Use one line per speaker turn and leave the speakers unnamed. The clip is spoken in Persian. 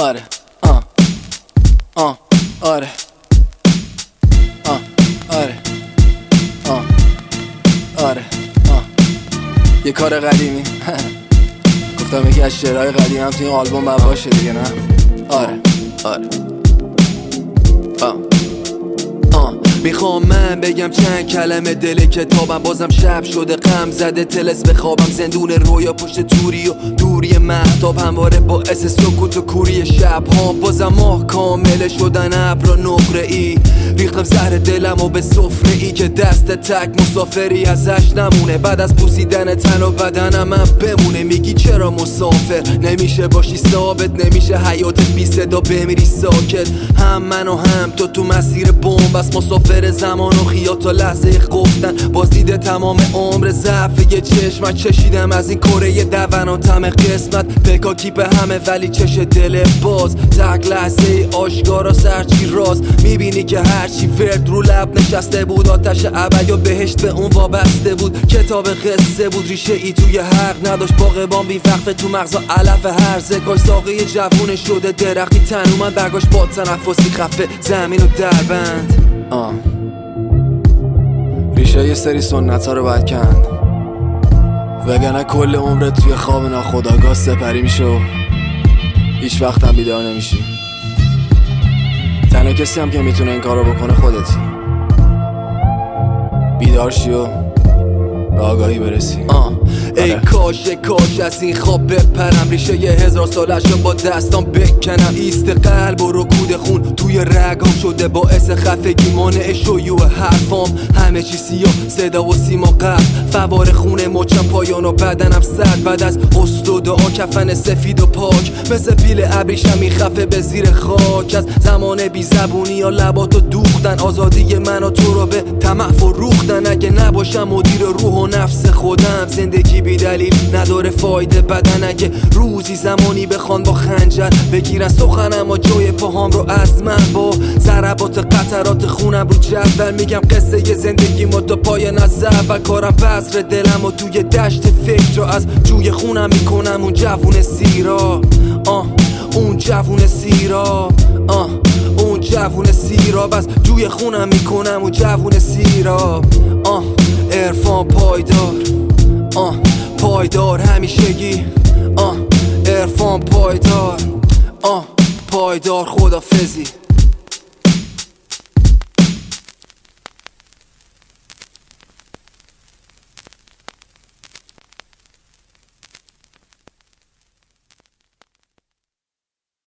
آره آره آره آره یه کار قدیمی گفتم یکی از شعرهای قدیم هم تو این آلبوم باید باشه دیگه، نه؟ آره میخوام من بگم چند کلمه دل کتابم، بازم شب شده غم زده تلس بخوابم، زندون رویا پشت توری و دوری مهتاب، همواره باعث سکوت و کوری شب ها، بازم ماه کامل شدن ابر و نقره ای، ریختم زهر دلم و به سفره ای که دست تک مسافری ازش نمونه، بعد از پوسیدن تن و بدنم من بمونه. میگی چرا مسافر نمیشه باشی ثابت، نمیشه حیاتت بی صدا بمیری ساکت، هم من و هم تو مسیر بمب بس مسافر زمان و خیال تا لحظه گفتن، باز دیده تمام عمر ضعف یه چشم چشیدم از این کره دون تم قسمت، پکاکی به همه ولی چش دل باز، تک لحظه آشکارا سرچی راز، میبینی که هرچی ورد رو لب نشسته بود، آتش ابد یا بهشت به اون وابسته بود، کتاب قصه بود ریشه ای توی حق نداشت، باغبان بی وقفه تو مغزا علف هرزه، کاش ساقه جوون شده درختی تن اومد برگاش با تنفسی خفه زمین و دربند. ریشه یه سری سنت ها رو باید کند، وگرنه کل عمرت توی خواب ناخودآگاه سپری میشه و هیچ وقت هم بیدار نمیشی. تنها کسی هم که میتونه این کار رو بکنه خودتی، بیدار شی و به آگاهی برسی. ای کاش از این خواب بپرم، ریشه 1000 سالش رو با دستام بکنم، ایست قلب و رکود خون توی رگام شده باعث خفگی، مانع شیوع حرفام، همه چی سیاه صدا و سیما قلب، فوار خونه مچم پایان و بدنم سرد، بعد از غسل و دعا کفن سفید و پاک، مثل پیل ابریشم میخفه به زیر خاک، از زمان بی زبونی یا لباتو دوختن، آزادی من و تو رو به طمع فروختن، اگه نباشم مدیر روح و نفس خودم، زندگی بی دلیل نداره فایده، بدن اگه روزی زمانی بخوان با خنجر بگیرن سخنم و جای پاهام رو از من، با ضربات قطرات خونم رو جدول میگم قصه ی زندگی ما تا پای نظر، و کارم بذر دلم و توی دشت فکر رو از جوی خونم میکنم، اون جوون سیراب اون جوون سیراب اون جوون سیراب، از جوی خونم میکنم اون جوون سیراب، عرفان پایدار همیشگی، عرفان پایدار خدافظی.